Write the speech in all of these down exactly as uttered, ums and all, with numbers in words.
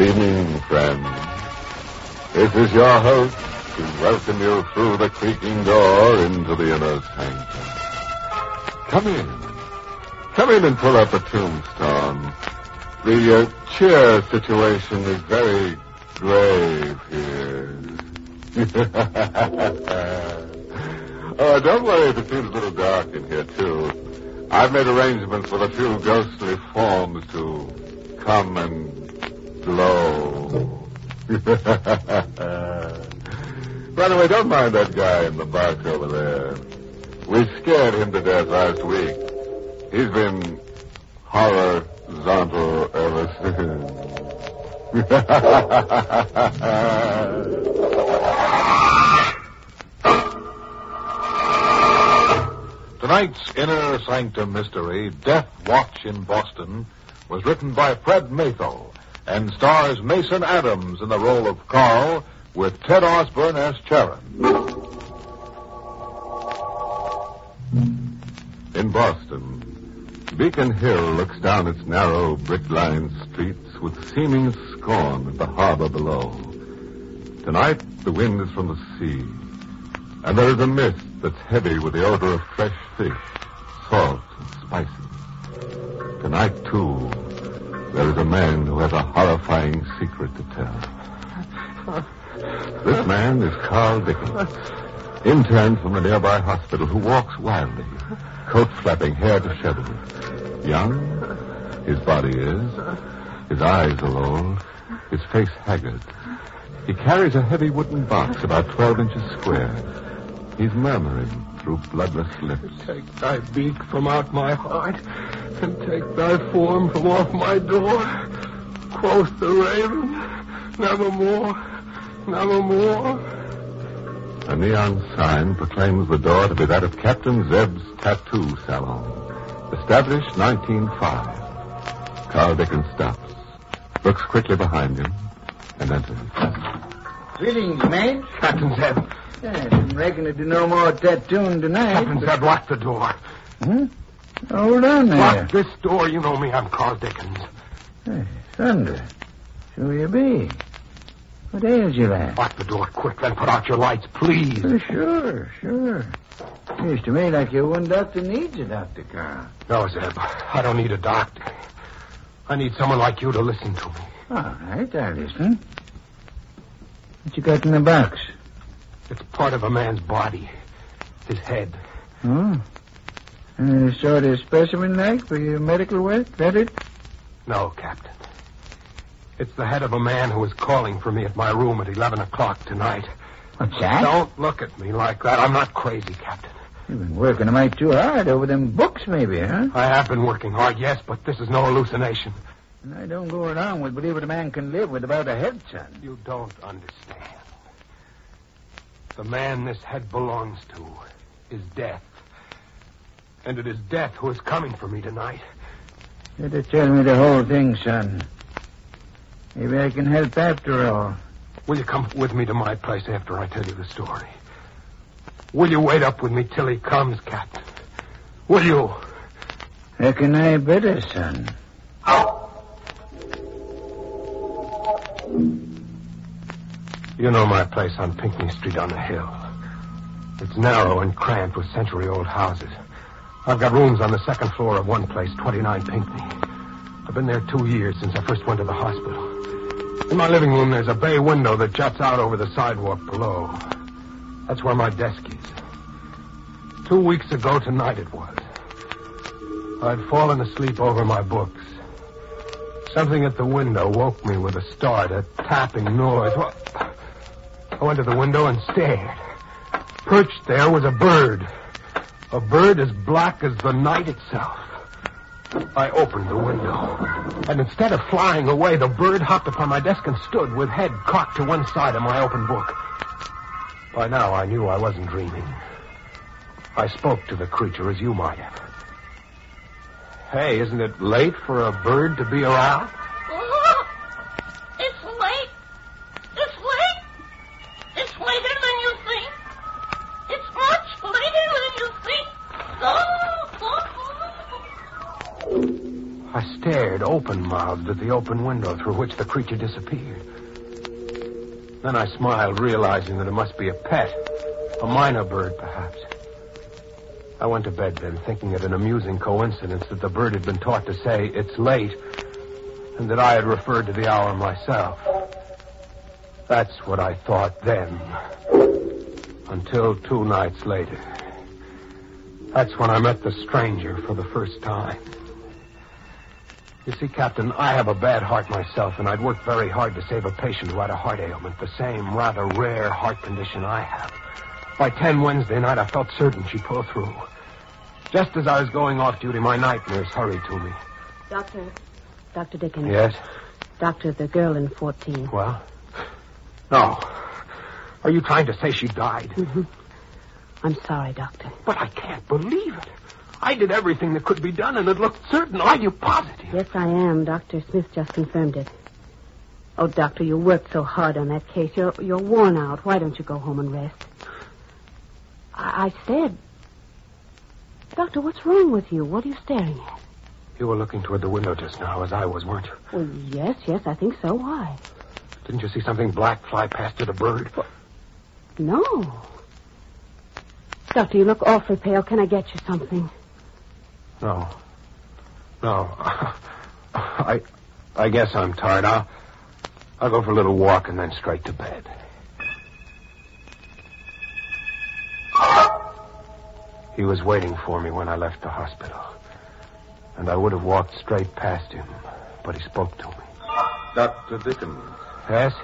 evening, friends. This is your host to welcome you through the creaking door into the inner sanctum. Come in. Come in and pull up a tombstone. The uh, chair situation is very grave here. Oh, don't worry if it seems a little dark in here, too. I've made arrangements with a few ghostly forms to come and glow. By the way, don't mind that guy in the box over there. We scared him to death last week. He's been horizontal ever since. Tonight's Inner Sanctum mystery, Death Watch in Boston, was written by Fred Matho and stars Mason Adams in the role of Carl with Ted Osborne as Charon. In Boston, Beacon Hill looks down its narrow, brick-lined streets with seeming scorn at the harbor below. Tonight, the wind is from the sea, and there is a mist that's heavy with the odor of fresh fish, salt and spices. Tonight, too, there is a man who has a horrifying secret to tell. This man is Carl Dickens, intern from a nearby hospital who walks wildly, coat flapping, hair disheveled. Young, his body is. His eyes are old, his face haggard. He carries a heavy wooden box about twelve inches square. He's murmuring through bloodless lips. Take thy beak from out my heart, and take thy form from off my door. Quoth the raven, nevermore, nevermore. A neon sign proclaims the door to be that of Captain Zeb's Tattoo Salon. Established nineteen oh five. Carl Dickens stops, looks quickly behind him, and enters. Greetings, mate. Captain Zeb. Yeah, didn't reckon to do no more tattooing tonight. Captain but... Zeb, lock the door. Hmm? Hold on there. Lock this door. You know me. I'm Carl Dickens. Hey, thunder. So you be. What ails you, lad? Lock the door quick, then put out your lights, please. Oh, sure, sure. Seems to me like your one doctor needs a doctor, Carl. No, Zeb. I don't need a doctor. I need someone like you to listen to me. All right, I'll listen. What you got in the box? It's part of a man's body. His head. Oh. Uh, sort of specimen-like for your medical work, that it? No, Captain. It's the head of a man who was calling for me at my room at eleven o'clock tonight. What's that? Don't look at me like that. I'm not crazy, Captain. You've been working a mite too hard over them books, maybe, huh? I have been working hard, yes, but this is no hallucination. And I don't go around with believing a man can live with about a head, son. You don't understand. The man this head belongs to is Death. And it is Death who is coming for me tonight. Better tell me the whole thing, son. Maybe I can help after all. Will you come with me to my place after I tell you the story? Will you wait up with me till he comes, Captain? Will you? Reckon I better, son. You know my place on Pinckney Street on the hill. It's narrow and cramped with century-old houses. I've got rooms on the second floor of one place, twenty-nine Pinckney. I've been there two years since I first went to the hospital. In my living room, there's a bay window that juts out over the sidewalk below. That's where my desk is. Two weeks ago tonight it was. I'd fallen asleep over my books. Something at the window woke me with a start, a tapping noise. What? I went to the window and stared. Perched there was a bird. A bird as black as the night itself. I opened the window, and instead of flying away, the bird hopped upon my desk and stood with head cocked to one side of my open book. By now, I knew I wasn't dreaming. I spoke to the creature as you might have. Hey, isn't it late for a bird to be around? Oh, it's late. It's late. It's later than you think. It's much later than you think. Oh, oh, oh. I stared open-mouthed at the open window through which the creature disappeared. Then I smiled, realizing that it must be a pet, a minor bird, perhaps. I went to bed then, thinking it an amusing coincidence that the bird had been taught to say, "It's late," and that I had referred to the hour myself. That's what I thought then. Until two nights later. That's when I met the stranger for the first time. You see, Captain, I have a bad heart myself, and I'd worked very hard to save a patient who had a heart ailment, the same rather rare heart condition I have. By ten Wednesday night, I felt certain she'd pull through. Just as I was going off duty, my night nurse hurried to me. Doctor, Doctor Dickens. Yes? Doctor, the girl in fourteen. Well? No. Are you trying to say she died? Mm-hmm. I'm sorry, Doctor. But I can't believe it. I did everything that could be done, and it looked certain. Are you positive? Yes, I am. Doctor Smith just confirmed it. Oh, Doctor, you worked so hard on that case. You're you're worn out. Why don't you go home and rest? I, I said... Doctor, what's wrong with you? What are you staring at? You were looking toward the window just now, as I was, weren't you? Well, yes, yes, I think so. Why? Didn't you see something black fly past it, a bird? Well, no. Doctor, you look awfully pale. Can I get you something? No. No. I I guess I'm tired. I'll, I'll go for a little walk and then straight to bed. He was waiting for me when I left the hospital. And I would have walked straight past him, but he spoke to me. Doctor Dickens. Yes?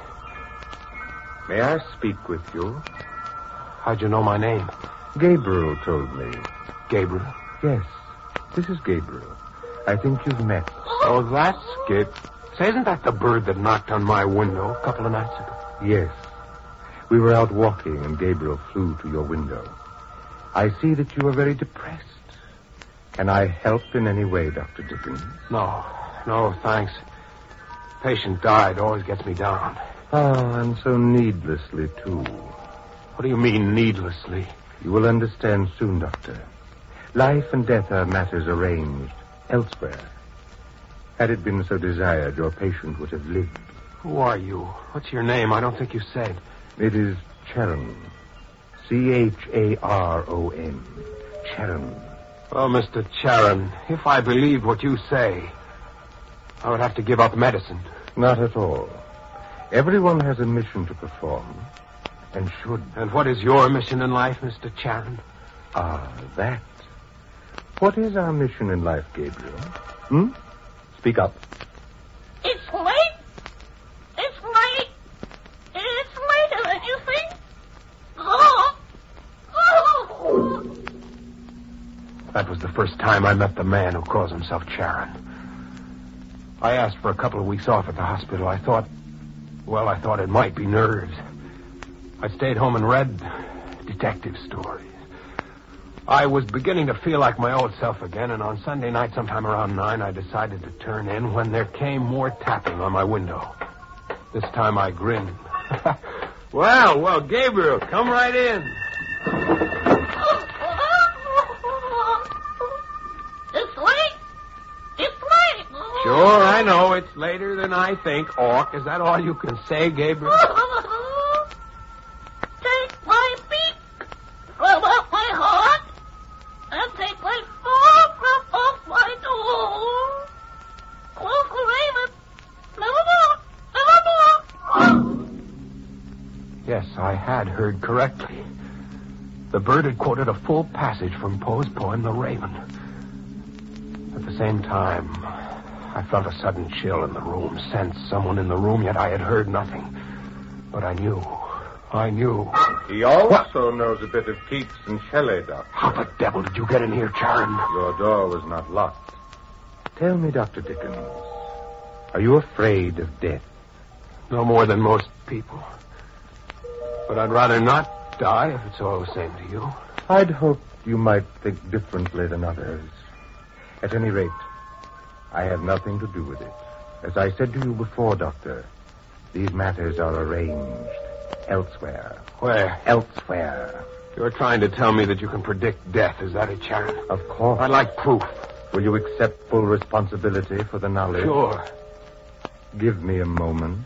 May I speak with you? How'd you know my name? Gabriel told me. Gabriel? Yes. This is Gabriel. I think you've met. Oh, that's Gabriel. Say, isn't that the bird that knocked on my window a couple of nights ago? Yes. We were out walking and Gabriel flew to your window. I see that you are very depressed. Can I help in any way, Doctor Dickens? No. No, thanks. Patient died. Always gets me down. Ah, and so needlessly, too. What do you mean, needlessly? You will understand soon, Doctor. Life and death are matters arranged elsewhere. Had it been so desired, your patient would have lived. Who are you? What's your name? I don't think you said. It is Charon. C H A R O N. Charon. Oh, Mister Charon, if I believed what you say, I would have to give up medicine. Not at all. Everyone has a mission to perform, and should. And what is your mission in life, Mister Charon? Ah, that. What is our mission in life, Gabriel? Hmm? Speak up. It's late. It's late. It's later than you think. Oh. Oh. That was the first time I met the man who calls himself Charon. I asked for a couple of weeks off at the hospital. I thought, well, I thought it might be nerves. I stayed home and read detective stories. I was beginning to feel like my old self again, and on Sunday night, sometime around nine, I decided to turn in when there came more tapping on my window. This time I grinned. Well, well, Gabriel, come right in. It's late. It's late. Sure, I know. It's later than I think. Ork, is that all you can say, Gabriel? Take my beak from off my heart and take my paw from off my door. Close the raven. Never more. Never more. Yes, I had heard correctly. The bird had quoted a full passage from Poe's poem, The Raven. At the same time, I felt a sudden chill in the room, sensed someone in the room, yet I had heard nothing. But I knew. I knew. He also knows a bit of Keats and Shelley, Doctor. How the devil did you get in here, Charon? Your door was not locked. Tell me, Doctor Dickens, are you afraid of death? No more than most people. But I'd rather not die if it's all the same to you. I'd hoped you might think differently than others. At any rate, I have nothing to do with it. As I said to you before, Doctor, these matters are arranged elsewhere. Where? Elsewhere. You're trying to tell me that you can predict death. Is that it, Charon? Of course. I'd like proof. Will you accept full responsibility for the knowledge? Sure. Give me a moment.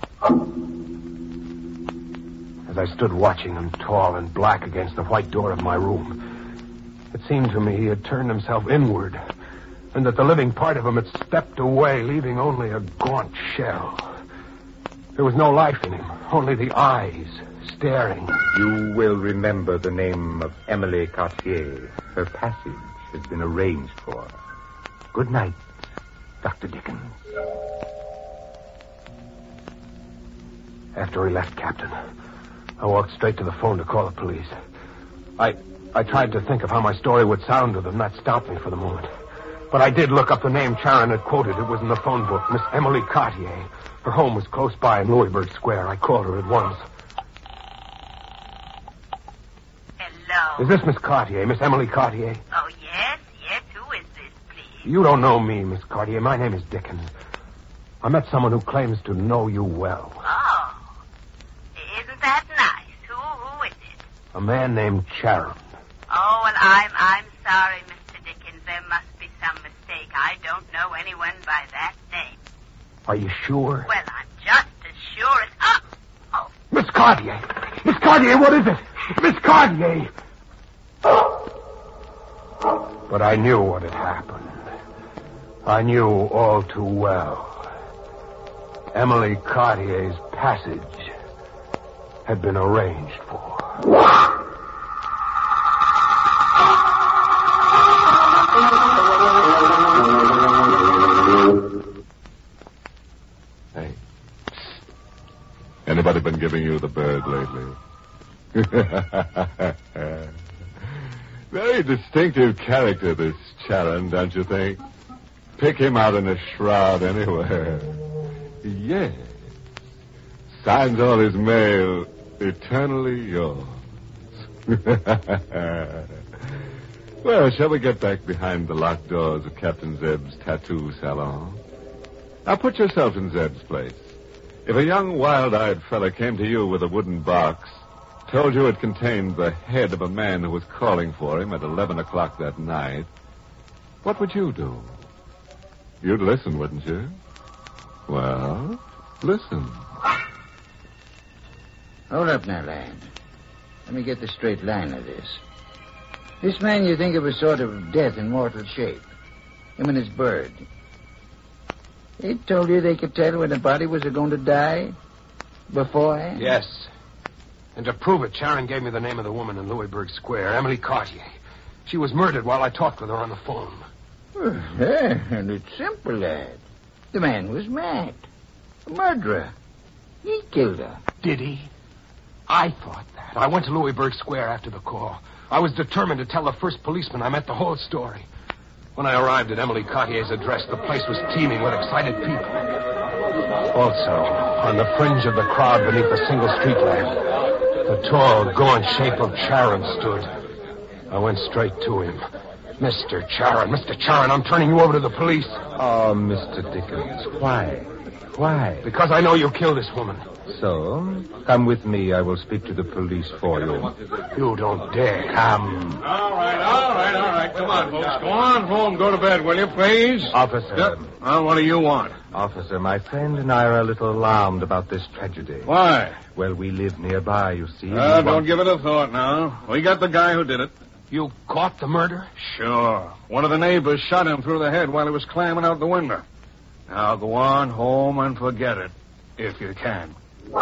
As I stood watching him, tall and black against the white door of my room, it seemed to me he had turned himself inward, and that the living part of him had stepped away, leaving only a gaunt shell. There was no life in him, only the eyes staring. You will remember the name of Emily Cartier. Her passage has been arranged for. Good night, Doctor Dickens. After he left, Captain, I walked straight to the phone to call the police. I I tried to think of how my story would sound to them. That stopped me for the moment. But I did look up the name Charon had quoted. It was in the phone book, Miss Emily Cartier. Her home was close by in Louisburg Square. I called her at once. Hello. Is this Miss Cartier, Miss Emily Cartier? Oh, yes, yes. Who is this, please? You don't know me, Miss Cartier. My name is Dickens. I met someone who claims to know you well. Oh. Isn't that nice? Who, who is it? A man named Charon. Oh, well, I'm, I'm sorry, Mister Dickens. There must be some mistake. I don't know anyone by that name. Are you sure? Well, I'm just as sure as... Oh! Oh. Miss Cartier! Miss Cartier, what is it? Miss Cartier! But I knew what had happened. I knew all too well. Emily Cartier's passage had been arranged for. Hey. Anybody been giving you the bird lately? Very distinctive character, this Charon, don't you think? Pick him out in a shroud anywhere. Yes. Signs all his mail, eternally yours. Well, shall we get back behind the locked doors of Captain Zeb's tattoo salon? Now put yourself in Zeb's place. If a young, wild-eyed fella came to you with a wooden box, told you it contained the head of a man who was calling for him at eleven o'clock that night, what would you do? You'd listen, wouldn't you? Well, listen. Hold up now, lad. Let me get the straight line of this. This man you think of as sort of death in mortal shape. Him and his bird. They told you they could tell when the body was going to die? Beforehand? Yes. And to prove it, Charon gave me the name of the woman in Louisburg Square, Emily Cartier. She was murdered while I talked with her on the phone. Well, and it's simple, lad. The man was mad. A murderer. He killed her. Did he? I thought that. I went to Louisburg Square after the call. I was determined to tell the first policeman I met the whole story. When I arrived at Emily Cartier's address, the place was teeming with excited people. Also, on the fringe of the crowd beneath a single street lamp, the tall, gaunt shape of Charon stood. I went straight to him. Mister Charon, Mister Charon, I'm turning you over to the police. Oh, Mister Dickens, why? Why? Because I know you killed this woman. So, come with me. I will speak to the police for you. You don't dare. Come. All right, all right, all right. Come on, folks. Go on home. Go to bed, will you, please? Officer. Yep. Well, what do you want? Officer, my friend and I are a little alarmed about this tragedy. Why? Well, we live nearby, you see. Uh, We don't want- give it a thought now. We got the guy who did it. You caught the murder? Sure. One of the neighbors shot him through the head while he was climbing out the window. Now go on home and forget it, if you can.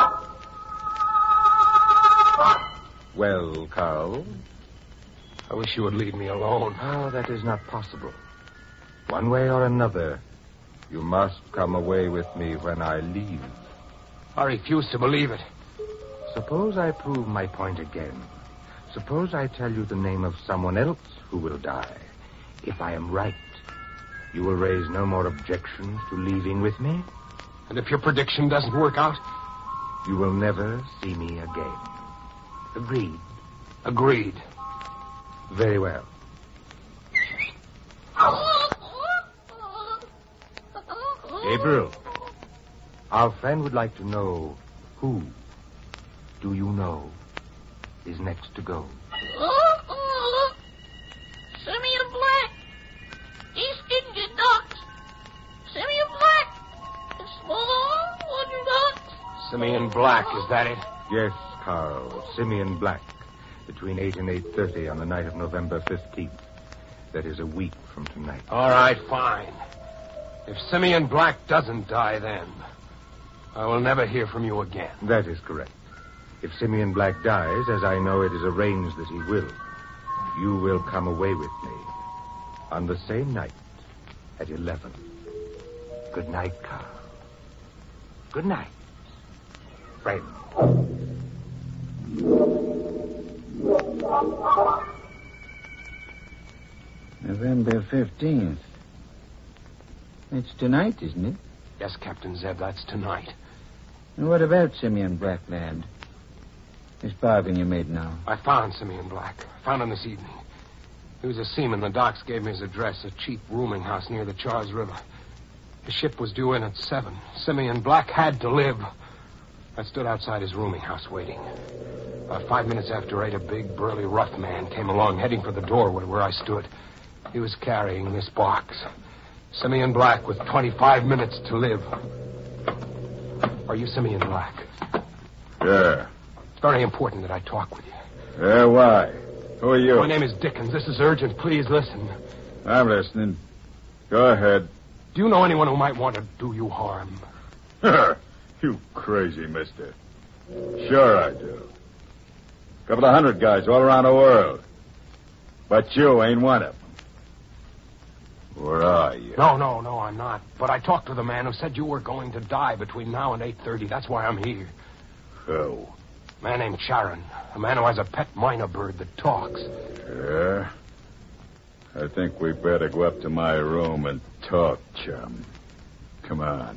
Well, Carl? I wish you would leave me alone. Oh, that is not possible. One way or another, you must come away with me when I leave. I refuse to believe it. Suppose I prove my point again. Suppose I tell you the name of someone else who will die. If I am right, you will raise no more objections to leaving with me. And if your prediction doesn't work out? You will never see me again. Agreed? Agreed. Very well. Gabriel, our friend would like to know who, do you know, is next to go. Simeon Black. He's Simeon Black, is that it? Yes, Carl. Simeon Black. Between eight and eight thirty on the night of November fifteenth. That is a week from tonight. All right, fine. If Simeon Black doesn't die then, I will never hear from you again. That is correct. If Simeon Black dies, as I know it is arranged that he will, you will come away with me on the same night at eleven. Good night, Carl. Good night, friend. November fifteenth. It's tonight, isn't it? Yes, Captain Zeb, that's tonight. And what about Simeon Black, lad? This bargain you made now. I found Simeon Black. Found him this evening. He was a seaman. The docks gave me his address, a cheap rooming house near the Charles River. His ship was due in at seven. Simeon Black had to live. I stood outside his rooming house waiting. About five minutes after eight, a big, burly, rough man came along, heading for the doorway where I stood. He was carrying this box. Simeon Black with twenty-five minutes to live. Are you Simeon Black? Yeah. It's very important that I talk with you. Yeah, why? Who are you? My name is Dickens. This is urgent. Please listen. I'm listening. Go ahead. Do you know anyone who might want to do you harm? You crazy mister. Sure I do. A couple of hundred guys all around the world. But you ain't one of them. Where are you? No, no, no, I'm not. But I talked to the man who said you were going to die between now and eight thirty. That's why I'm here. Who? A man named Charon. A man who has a pet minor bird that talks. Yeah? I think we better go up to my room and talk, chum. Come on.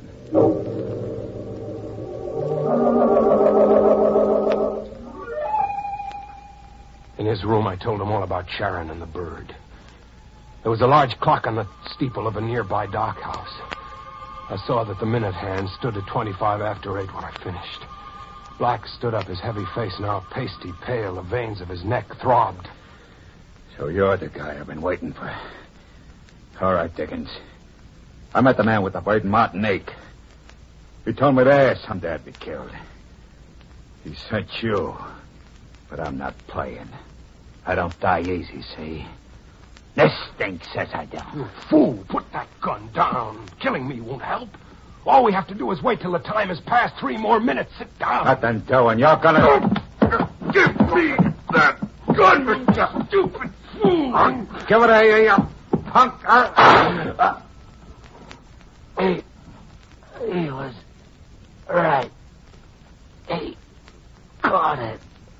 In his room, I told him all about Charon and the bird. There was a large clock on the steeple of a nearby dock house. I saw that the minute hand stood at twenty-five after eight when I finished. Black stood up, his heavy face now pasty pale. The veins of his neck throbbed. So you're the guy I've been waiting for. All right, Dickens. I met the man with the bird in Martinique. He told me there someday I'd be killed. He sent you. But I'm not playing. I don't die easy, see? This thing says I don't. You fool! Put that gun down. Killing me won't help. All we have to do is wait till the time has passed. Three more minutes. Sit down. Nothing doing. You're gonna... Give me that gun, you stupid fool! Give it here, you punk. Uh, uh. He... He was... right. He... caught it.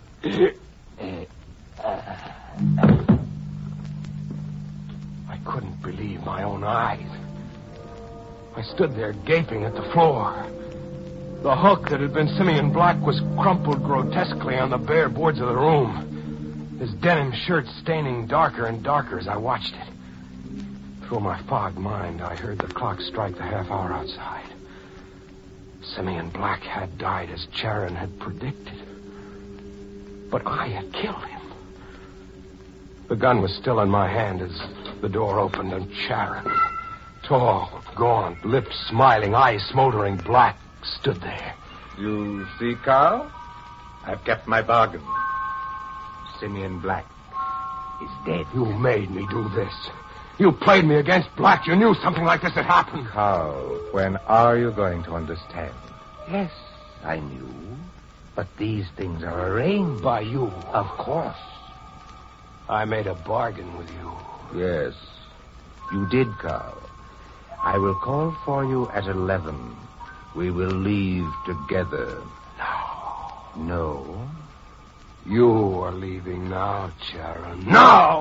I couldn't believe my own eyes. I stood there gaping at the floor. The hook that had been Simeon Black was crumpled grotesquely on the bare boards of the room, his denim shirt staining darker and darker as I watched it. Through my fogged mind, I heard the clock strike the half hour outside. Simeon Black had died as Charon had predicted. But I had killed him. The gun was still in my hand as the door opened, and Charon, tall, gaunt, lips smiling, eyes smoldering black, stood there. You see, Carl? I've kept my bargain. Simeon Black is dead. You made me do this. You played me against Black. You knew something like this had happened. Carl, when are you going to understand? Yes, I knew. But these things are arranged. By you. Of course. I made a bargain with you. Yes, you did, Carl. I will call for you at eleven. We will leave together. No. No? You are leaving now, Charon. No!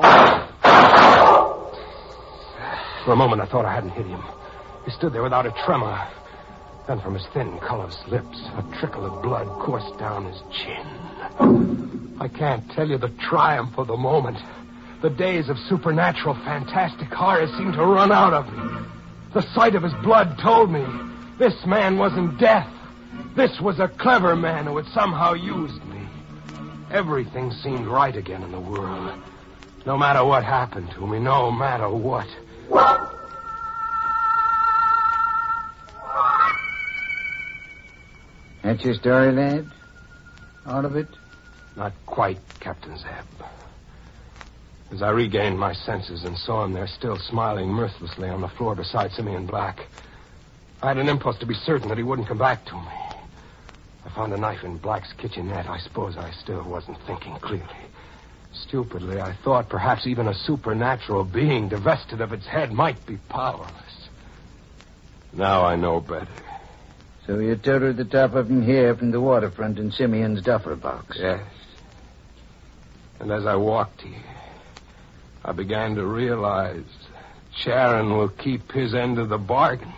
For a moment, I thought I hadn't hit him. He stood there without a tremor. Then from his thin, colorless lips, a trickle of blood coursed down his chin. I can't tell you the triumph of the moment. The days of supernatural, fantastic horror seemed to run out of me. The sight of his blood told me this man wasn't death. This was a clever man who had somehow used me. Everything seemed right again in the world. No matter what happened to me, no matter what. That's your story, lad? All of it? Not quite, Captain Zeb. As I regained my senses and saw him there still smiling mirthlessly on the floor beside Simeon Black, I had an impulse to be certain that he wouldn't come back to me. I found a knife in Black's kitchenette. I suppose I still wasn't thinking clearly. Stupidly, I thought perhaps even a supernatural being divested of its head might be powerless. Now I know better. So you toted the top of him here from the waterfront in Simeon's duffel box? Yes. And as I walked here, I began to realize Charon will keep his end of the bargain.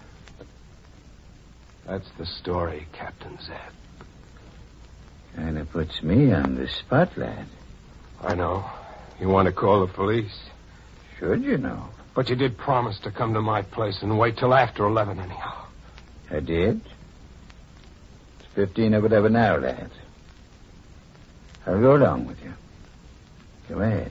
That's the story, Captain Zeb. Kind of puts me on the spot, lad. I know. You want to call the police? Should you know? But you did promise to come to my place and wait till after eleven anyhow. I did. It's fifteen of eleven now, lad. I'll go along with you. Go ahead.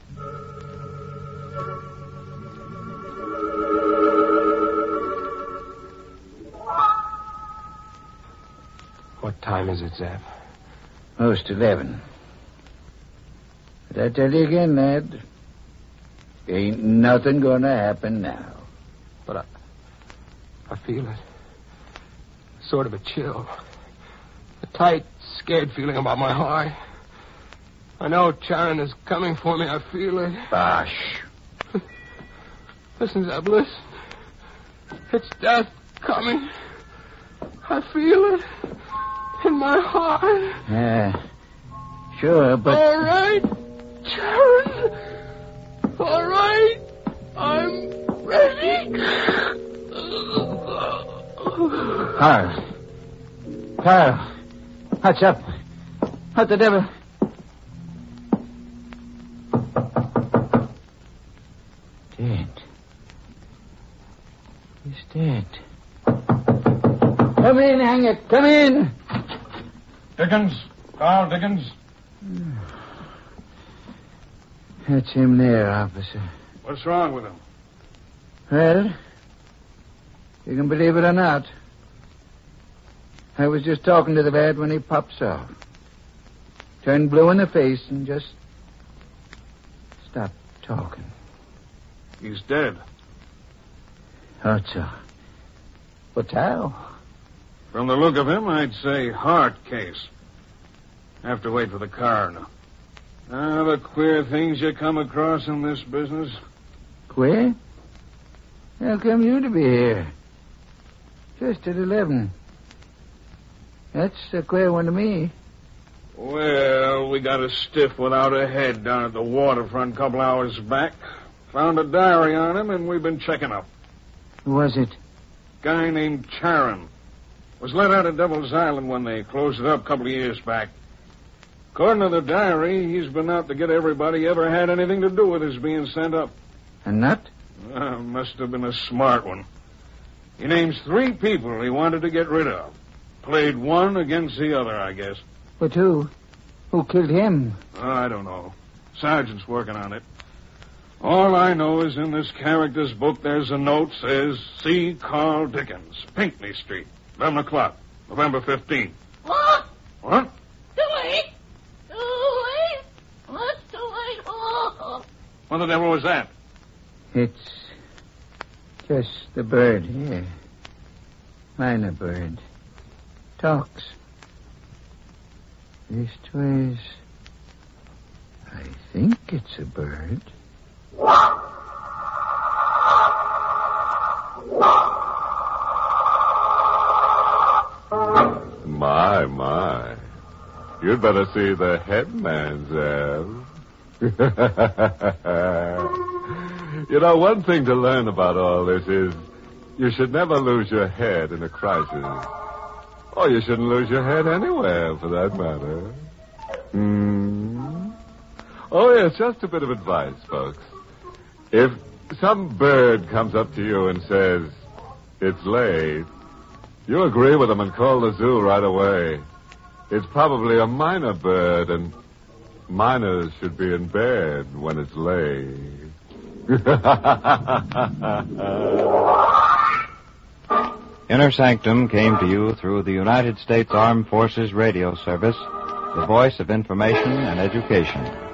What time is it, Zeb? Most eleven. But I tell you again, lad, ain't nothing gonna happen now. But I... I feel it. Sort of a chill. A tight, scared feeling about my heart. I know Charon is coming for me. I feel it. Bosh. Listen, Zeb, listen. It's death coming. I feel it in my heart. Yeah, sure, but... All right, Charon. All right. I'm ready. Carl. Carl. What's up? What the devil? Dead. He's dead. Come in, hang it. Come in. Dickens. Carl Dickens. That's him there, officer. What's wrong with him? Well, you can believe it or not. I was just talking to the lad when he pops off. Turned blue in the face and just stopped talking. He's dead. Thought so. But how? From the look of him, I'd say heart case. Have to wait for the coroner. Ah, the queer things you come across in this business. Queer? How come you to be here? Just at eleven. That's a queer one to me. Well, we got a stiff without a head down at the waterfront a couple hours back. Found a diary on him, and we've been checking up. Who was it? Guy named Charon. Was let out of Devil's Island when they closed it up a couple of years back. According to the diary, he's been out to get everybody he ever had anything to do with his being sent up. A nut? Uh, must have been a smart one. He names three people he wanted to get rid of. Played one against the other, I guess. But who? Who killed him? Oh, I don't know. Sergeant's working on it. All I know is in this character's book there's a note says, see Carl Dickens, Pinckney Street, eleven o'clock, November fifteenth. What? What? Too late. Too late. What's too late for? What the devil was that? It's just the bird here. Minor bird. Talks. Leastways, I think it's a bird. My, my. You'd better see the headman, Zeb. You know, one thing to learn about all this is you should never lose your head in a crisis. Or you shouldn't lose your head anywhere, for that matter. Hmm. Oh, yes, just a bit of advice, folks. If some bird comes up to you and says, it's late, you agree with them and call the zoo right away. It's probably a minor bird, and minors should be in bed when it's late. Inner Sanctum came to you through the United States Armed Forces Radio Service, the voice of information and education.